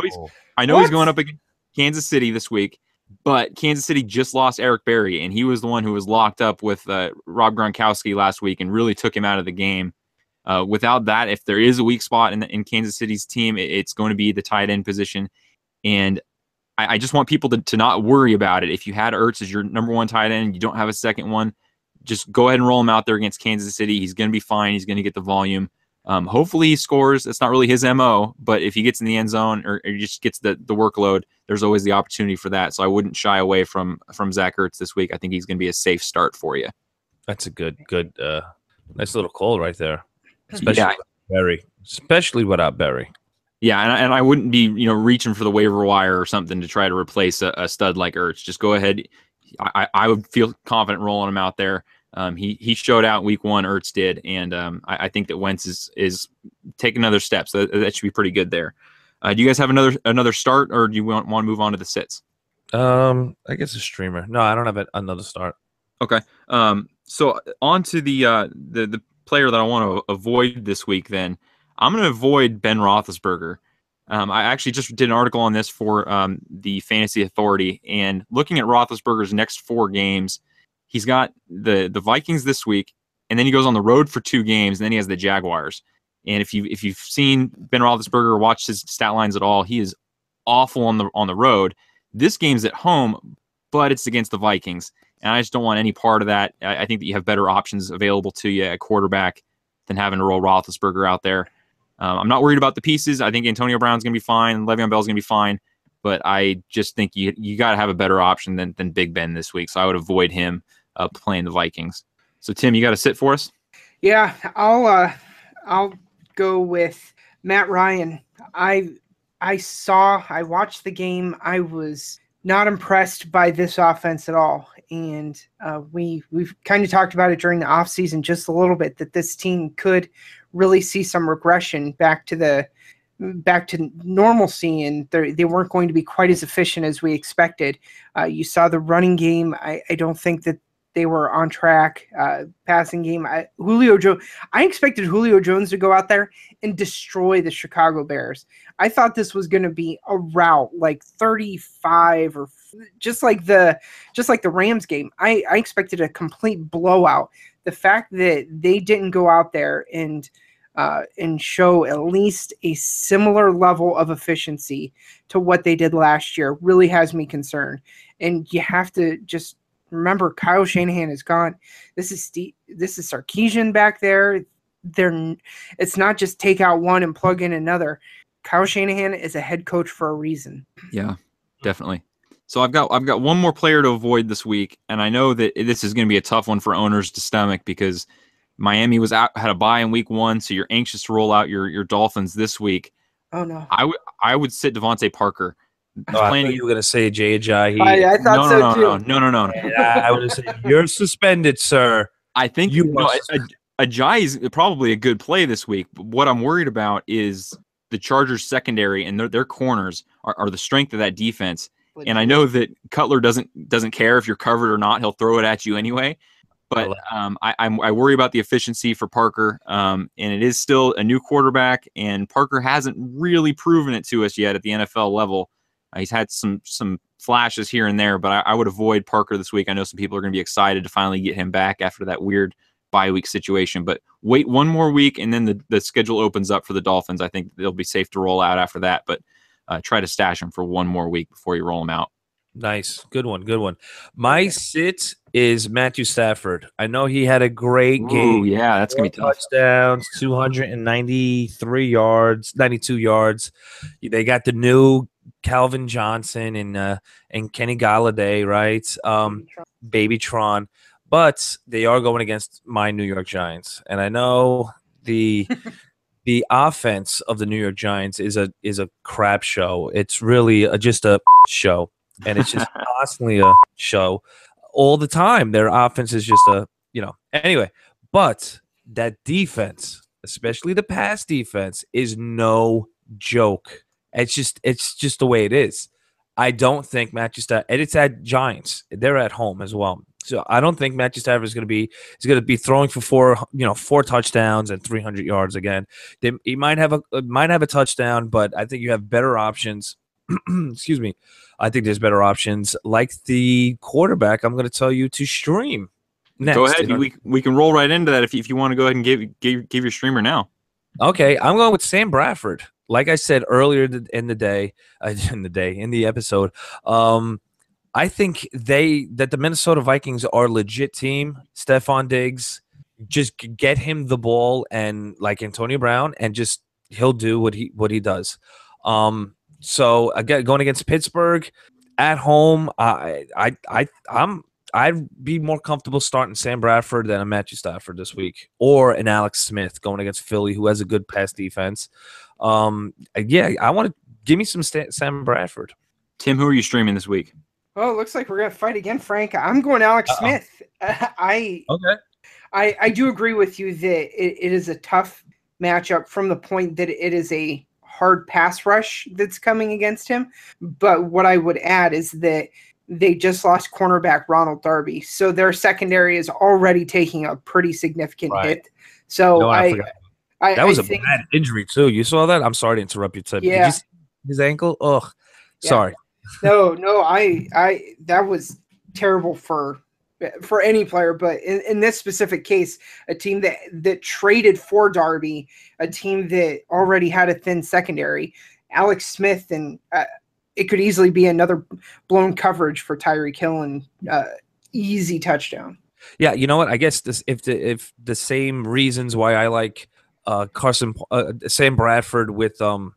he's going up against Kansas City this week, but Kansas City just lost Eric Berry, and he was the one who was locked up with Rob Gronkowski last week and really took him out of the game. Without that, if there is a weak spot in Kansas City's team, it's going to be the tight end position. And I just want people to not worry about it. If you had Ertz as your number one tight end, you don't have a second one, just go ahead and roll him out there against Kansas City. He's going to be fine. He's going to get the volume. Hopefully he scores. That's not really his MO, but if he gets in the end zone or just gets the workload, there's always the opportunity for that. So I wouldn't shy away from Zach Ertz this week. I think he's going to be a safe start for you.
That's a good, nice little call right there. Especially without Berry.
Yeah, and I wouldn't be reaching for the waiver wire or something to try to replace a stud like Ertz. Just go ahead. I would feel confident rolling him out there. He showed out in week one, Ertz did, and I think that Wentz is taking another step, so that should be pretty good there. Do you guys have another start, or do you want to move on to the sits?
I guess a streamer. No, I don't have another start.
Okay. So on to the player that I want to avoid this week. Then I'm going to avoid Ben Roethlisberger. I actually just did an article on this for the Fantasy Authority, and looking at Roethlisberger's next 4 games, he's got the Vikings this week, and then he goes on the road for 2 games, and then he has the Jaguars. And if you've seen Ben Roethlisberger or watched his stat lines at all, he is awful on the road. This game's at home, but it's against the Vikings, and I just don't want any part of that. I think that you have better options available to you at quarterback than having to roll Roethlisberger out there. I'm not worried about the pieces. I think Antonio Brown's going to be fine. Le'Veon Bell's going to be fine. But I just think you got to have a better option than Big Ben this week. So I would avoid him playing the Vikings. So, Tim, you got to sit for us?
Yeah, I'll go with Matt Ryan. I watched the game. I was not impressed by this offense at all. And we've kind of talked about it during the offseason just a little bit, that this team could really see some regression back to normalcy, and they weren't going to be quite as efficient as we expected. You saw the running game. I don't think that they were on track. Passing game, I expected Julio Jones to go out there and destroy the Chicago Bears. I thought this was going to be a rout, like 35 or just like the Rams game. I expected a complete blowout. The fact that they didn't go out there and show at least a similar level of efficiency to what they did last year really has me concerned. And you have to just remember, Kyle Shanahan is gone. This is Sarkisian back there. It's not just take out one and plug in another. Kyle Shanahan is a head coach for a reason.
Yeah, definitely. So I've got one more player to avoid this week, and I know that this is going to be a tough one for owners to stomach because Miami had a bye in week 1, so you're anxious to roll out your Dolphins this week.
Oh no!
I would sit Devontae Parker.
I thought you were going to say Jay Ajayi.
I thought so too.
No.
I would have said you're suspended, sir.
I think Ajayi is probably a good play this week. But what I'm worried about is the Chargers secondary and their corners are the strength of that defense. And I know that Cutler doesn't care if you're covered or not; he'll throw it at you anyway. But I worry about the efficiency for Parker, and it is still a new quarterback, and Parker hasn't really proven it to us yet at the NFL level. He's had some flashes here and there, but I would avoid Parker this week. I know some people are going to be excited to finally get him back after that weird bye week situation. But wait one more week, and then the schedule opens up for the Dolphins. I think they'll be safe to roll out after that, but try to stash him for one more week before you roll him out.
Nice. Good one. My sit is Matthew Stafford. I know he had a great game.
Yeah, that's going to be tough.
Touchdowns, 293 yards, 92 yards. They got the new Calvin Johnson and Kenny Galladay, right? Babytron. But they are going against my New York Giants. And I know the offense of the New York Giants is a crap show. It's really just a show. And it's just constantly a show all the time. Their offense is just anyway. But that defense, especially the pass defense, is no joke. It's just the way it is. I don't think Matthew Stafford, and it's at Giants. They're at home as well. So I don't think Matthew Stafford is going to be throwing for four touchdowns and 300 yards again. He might have a touchdown, but I think you have better options. Excuse me. I think there's better options like the quarterback. I'm going to tell you to stream next.
Go ahead. We can roll right into that if you want to go ahead and give your streamer now.
Okay, I'm going with Sam Bradford. Like I said earlier in the episode, I think that the Minnesota Vikings are a legit team. Stephon Diggs, just get him the ball and like Antonio Brown, and just he'll do what he does. So again, going against Pittsburgh at home, I'd be more comfortable starting Sam Bradford than a Matthew Stafford this week, or an Alex Smith going against Philly, who has a good pass defense. I want to give me some Sam Bradford.
Tim, who are you streaming this week?
Oh, it looks like we're gonna fight again, Frank. I'm going Alex Smith. I do agree with you that it is a tough matchup from the point that it is a hard pass rush that's coming against him. But what I would add is that they just lost cornerback Ronald Darby. So their secondary is already taking a pretty significant hit. So
that was a bad injury too. You saw that? I'm sorry to interrupt you, Ted.
Yeah.
Did you see his ankle? Ugh.
Yeah.
Sorry.
No, I that was terrible for any player, but in this specific case, a team that traded for Darby, a team that already had a thin secondary, Alex Smith, and it could easily be another blown coverage for Tyreek Hill and easy touchdown.
Yeah, you know what? I guess if the same reasons why I like Sam Bradford with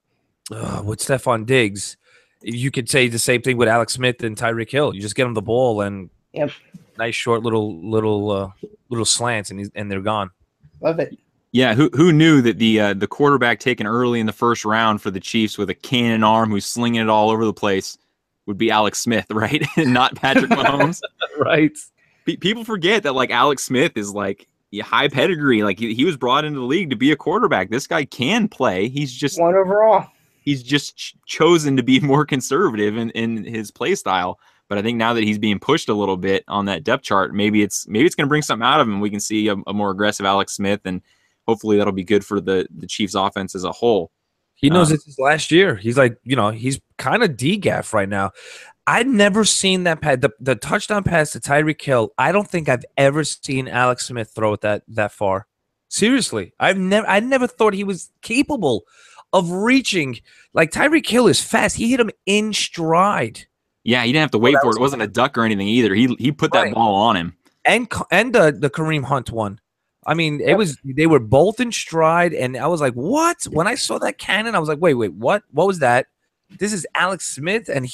Stephon Diggs, you could say the same thing with Alex Smith and Tyreek Hill. You just get them the ball and nice short little slants, and they're gone.
Love it.
Yeah, who knew that the quarterback taken early in the first round for the Chiefs with a cannon arm who's slinging it all over the place would be Alex Smith, right? And not Patrick Mahomes.
Right.
People forget that, like, Alex Smith is like high pedigree. Like he was brought into the league to be a quarterback. This guy can play. He's just
1 overall.
He's just chosen to be more conservative in his play style. But I think now that he's being pushed a little bit on that depth chart, maybe it's going to bring something out of him. We can see a more aggressive Alex Smith, and hopefully that'll be good for the Chiefs offense as a whole.
He knows it's his last year. He's like, he's kind of DGAF right now. I'd never seen that pass, the touchdown pass to Tyreek Hill. I don't think I've ever seen Alex Smith throw it that far. Seriously, I never thought he was capable of reaching. Like, Tyreek Hill is fast. He hit him in stride.
Yeah, he didn't have to wait for it. It wasn't a duck or anything either. He put that ball on him.
And the Kareem Hunt one. I mean, they were both in stride, and I was like, what? When I saw that cannon, I was like, wait, what? What was that? This is Alex Smith, and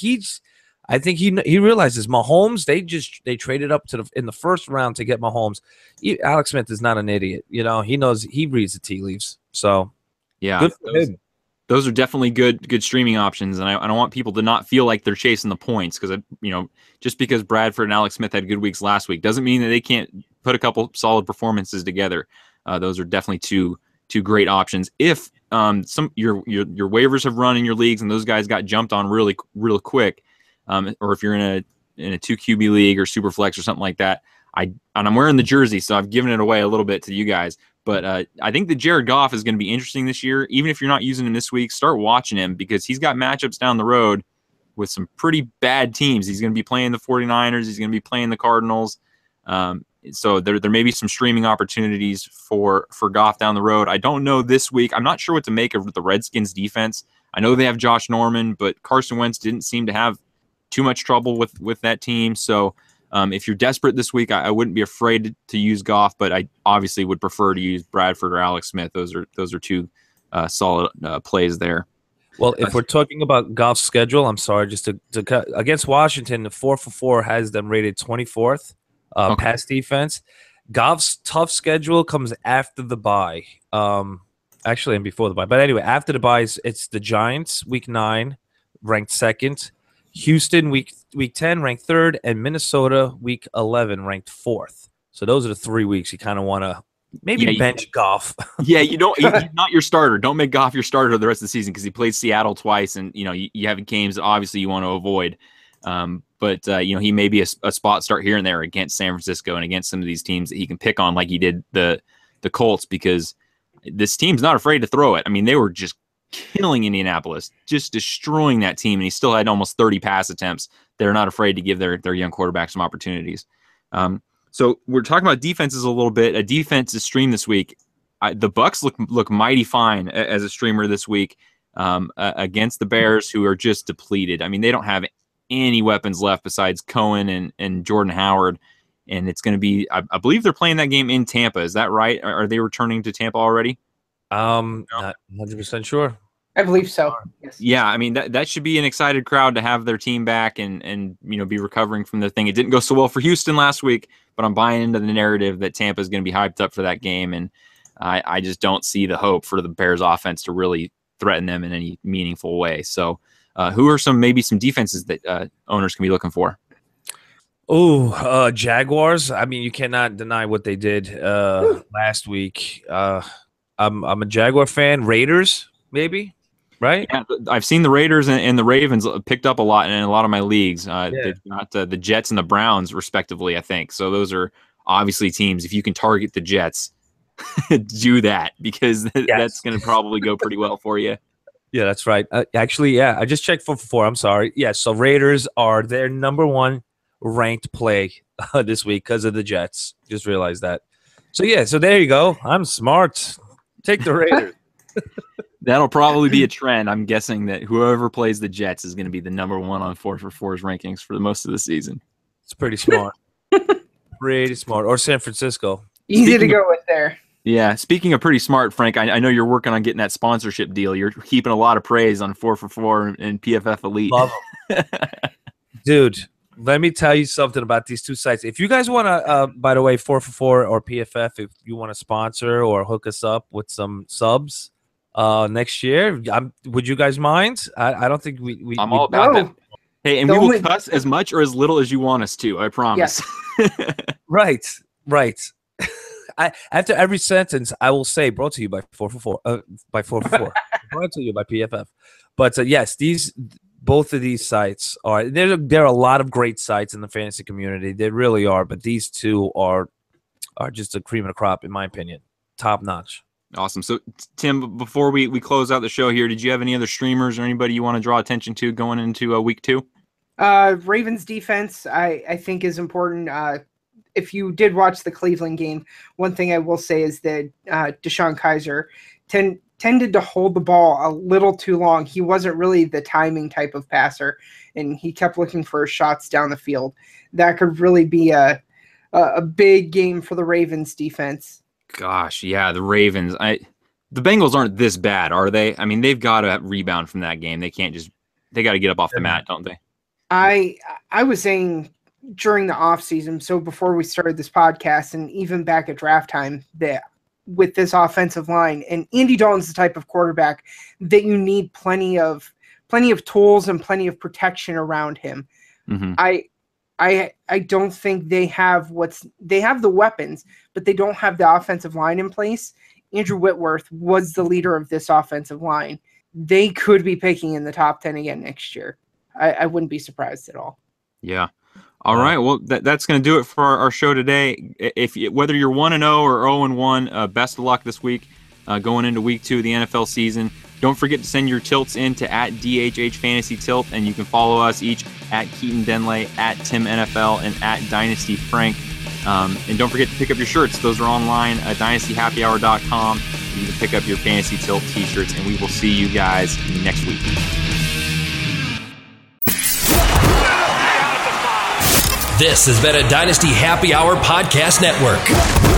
I think he realizes Mahomes, they traded up in the first round to get Mahomes. Alex Smith is not an idiot. He knows, he reads the tea leaves. So
yeah,
good for him.
Those are definitely good streaming options, and I don't want people to not feel like they're chasing the points, because just because Bradford and Alex Smith had good weeks last week doesn't mean that they can't put a couple solid performances together. Those are definitely two great options. If some your waivers have run in your leagues and those guys got jumped on really quick, or if you're in a 2 QB league or super flex or something like that, I'm wearing the jersey, so I've given it away a little bit to you guys. But I think that Jared Goff is going to be interesting this year. Even if you're not using him this week, start watching him, because he's got matchups down the road with some pretty bad teams. He's going to be playing the 49ers. He's going to be playing the Cardinals. So there may be some streaming opportunities for Goff down the road. I don't know this week. I'm not sure what to make of the Redskins defense. I know they have Josh Norman, but Carson Wentz didn't seem to have too much trouble with that team. So if you're desperate this week, I wouldn't be afraid to use Goff, but I obviously would prefer to use Bradford or Alex Smith. Those are two solid plays there.
Well, if we're talking about Goff's schedule, I'm sorry, just to cut against Washington, the 4-for-4 has them rated 24th pass defense. Goff's tough schedule comes after the bye, actually, and before the bye. But anyway, after the bye, it's the Giants, week 9, ranked 2nd. Houston, week 10, ranked 3rd, and Minnesota, week 11, ranked 4th. So those are the 3 weeks you kind of want to maybe bench Goff.
Yeah, he's not your starter. Don't make Goff your starter the rest of the season, because he played Seattle twice, and you have games that obviously you want to avoid. But he may be a spot start here and there against San Francisco and against some of these teams that he can pick on, like he did the Colts, because this team's not afraid to throw it. I mean, they were just killing Indianapolis, just destroying that team, and he still had almost 30 pass attempts. They're not afraid to give their young quarterback some opportunities. So we're talking about defenses a little bit. A defense is streamed this week. The Bucs look mighty fine as a streamer this week against the Bears, who are just depleted. I mean, they don't have any weapons left besides Cohen and Jordan Howard, and it's going to be, I believe they're playing that game in Tampa. Is that right? Are they returning to Tampa already?
Not 100% sure.
I believe so. Yes.
Yeah, I mean that should be an excited crowd to have their team back and be recovering from the thing. It didn't go so well for Houston last week, but I'm buying into the narrative that Tampa is going to be hyped up for that game, and I just don't see the hope for the Bears offense to really threaten them in any meaningful way. So, who are some defenses that owners can be looking for?
Oh, Jaguars. I mean, you cannot deny what they did last week. I'm a Jaguar fan. Raiders, maybe. right?
Yeah, I've seen the Raiders and the Ravens picked up a lot in a lot of my leagues. They've got the Jets and the Browns, respectively, I think. So those are obviously teams. If you can target the Jets, do that, because that's going to probably go pretty well for you.
Yeah, that's right. Actually, I just checked 4-for-4. I'm sorry. Yeah, so Raiders are their number one ranked play this week because of the Jets. Just realized that. So there you go. I'm smart. Take the Raiders.
That'll probably be a trend. I'm guessing that whoever plays the Jets is going to be the number one on 4-for-4's rankings for the most of the season.
It's pretty smart. Pretty smart. Or San Francisco.
Easy to go with there.
Yeah. Speaking of pretty smart, Frank, I know you're working on getting that sponsorship deal. You're keeping a lot of praise on 4-for-4 and PFF Elite.
Love them. Dude, let me tell you something about these two sites. If you guys want to, by the way, 4-for-4 or PFF, if you want to sponsor or hook us up with some subs next year, would you guys mind? I don't think we
I'm all about that. Hey, and we will cuss as much or as little as you want us to. I promise.
Yes.
Right. After every sentence, I will say, brought to you by 4-for-4. By 4-for-4. Brought to you by PFF. But yes, both of these sites are there are a lot of great sites in the fantasy community. They really are, but these two are just a cream of the crop, in my opinion. Top notch.
Awesome. So, Tim, before we close out the show here, did you have any other streamers or anybody you want to draw attention to going into week 2?
Ravens defense, I think, is important. If you did watch the Cleveland game, one thing I will say is that DeShone Kizer tended to hold the ball a little too long. He wasn't really the timing type of passer, and he kept looking for shots down the field. That could really be a big game for the Ravens defense.
Gosh, yeah, the Ravens. The Bengals aren't this bad, are they? I mean, they've got to rebound from that game. They can't they got to get up off the mat, don't they?
I was saying during the offseason, so before we started this podcast and even back at draft time, that with this offensive line, and Andy Dalton's the type of quarterback that you need plenty of tools and plenty of protection around him.
Mm-hmm.
I don't think they have the weapons, but they don't have the offensive line in place. Andrew Whitworth was the leader of this offensive line. They could be picking in the top 10 again next year. I wouldn't be surprised at all.
Yeah. All right. Well, that's going to do it for our show today. Whether you're 1-0 or 0-1, best of luck this week going into week 2 of the NFL season. Don't forget to send your tilts in to @DHH Fantasy Tilt, and you can follow us each at Keaton Denley, @TimNFL, and @DynastyFrank. And don't forget to pick up your shirts. Those are online at dynastyhappyhour.com. You can pick up your Fantasy Tilt t-shirts, and we will see you guys next week.
This has been a Dynasty Happy Hour Podcast Network.